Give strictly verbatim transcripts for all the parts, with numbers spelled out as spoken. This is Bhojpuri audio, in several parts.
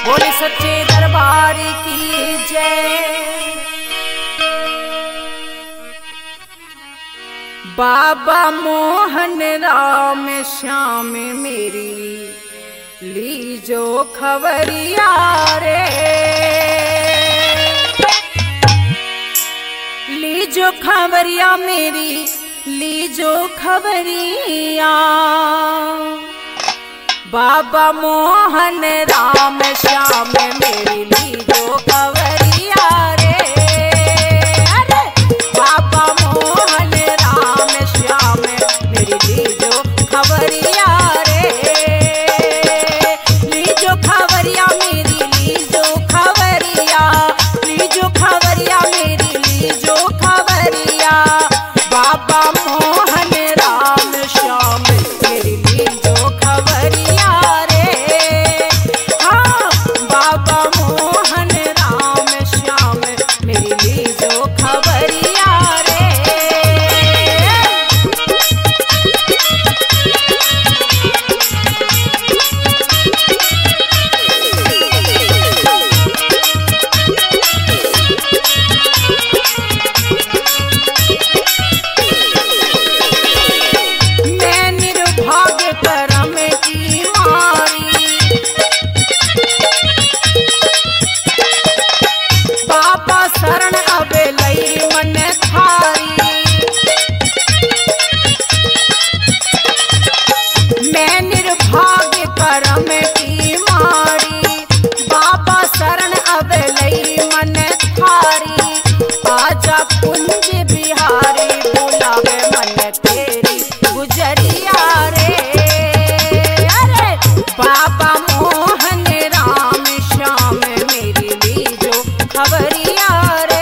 बोले सच्चे दरबार की जय। बाबा मोहन राम श्याम मेरी लीजो खबरिया रे, लीजो खबरिया मेरी लीजो खबरिया। बाबा मोहन राम श्याम मेरी लीजो खबरिया रे, अरे बाबा मोहन राम श्याम मेरी लीजो खबरिया रे, लीजो खबरिया मेरी लीजो खबरिया, लीजो खबरिया मेरी लीजो खबरिया। बाबा मोहन राम श्याम मेरी लीजो खबरिया रे, हाँ बाबा मोहन राम श्याम मेरी लीजो खबरिया रे। मैं निर्भाग्य करम की मारी, बाबा शरण अबे लई मन थारी। मैं निर्भाग्य करम की मारी, बाबा शरण अबे लई मन थारी। आजा कुंज बिहारी बुलावे मन तेरी गुजरिया रे, अरे बाबा मोहन राम श्याम मेरी लीजो खबरिया रे।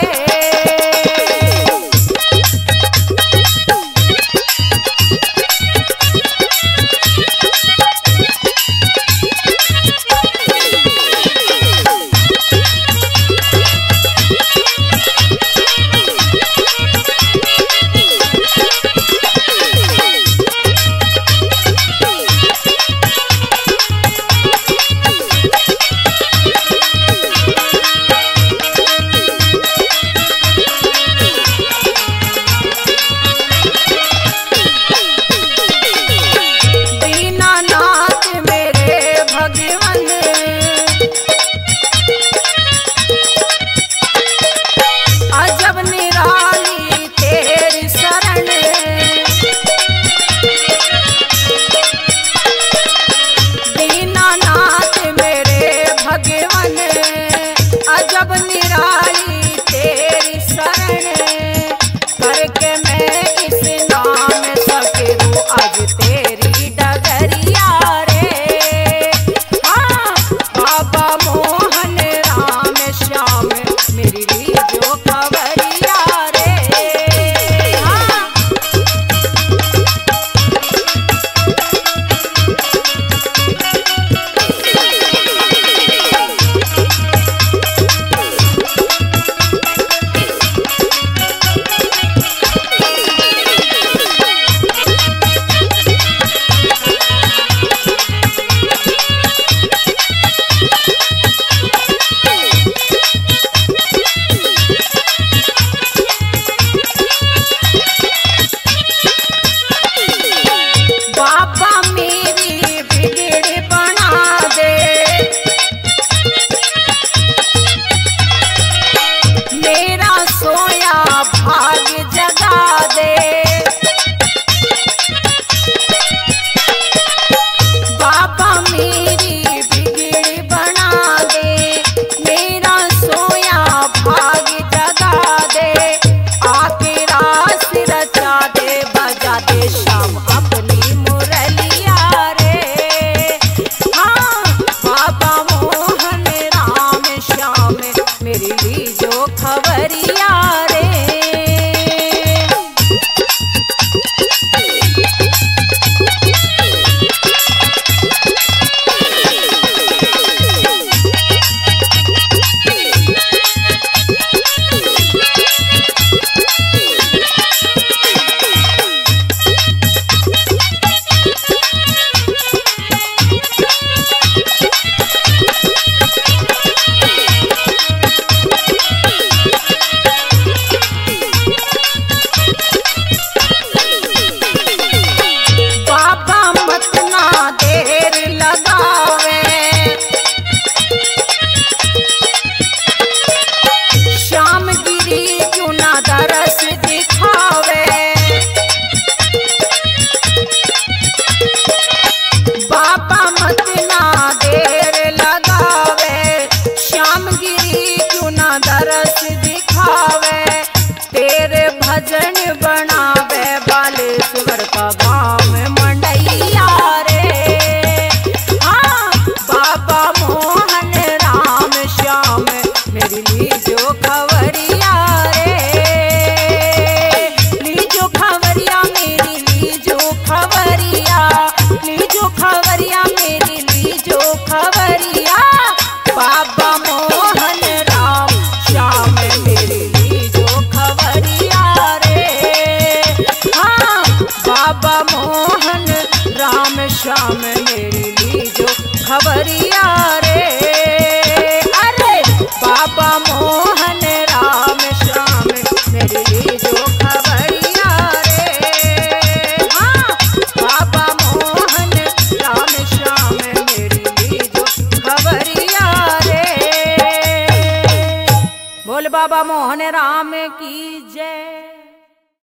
खबरिया। बाबा मोहन राम श्याम मेरे लीजो खबरिया रे। हाँ बाबा मोहन राम श्याम मेरे लीजो खबरिया रे। अरे बाबा मोहन राम श्याम मेरे लीजो खबरिया रे। हाँ बाबा मोहन राम श्याम मेरे लीजो खबरिया रे। बोल बाबा मोहन राम की जय।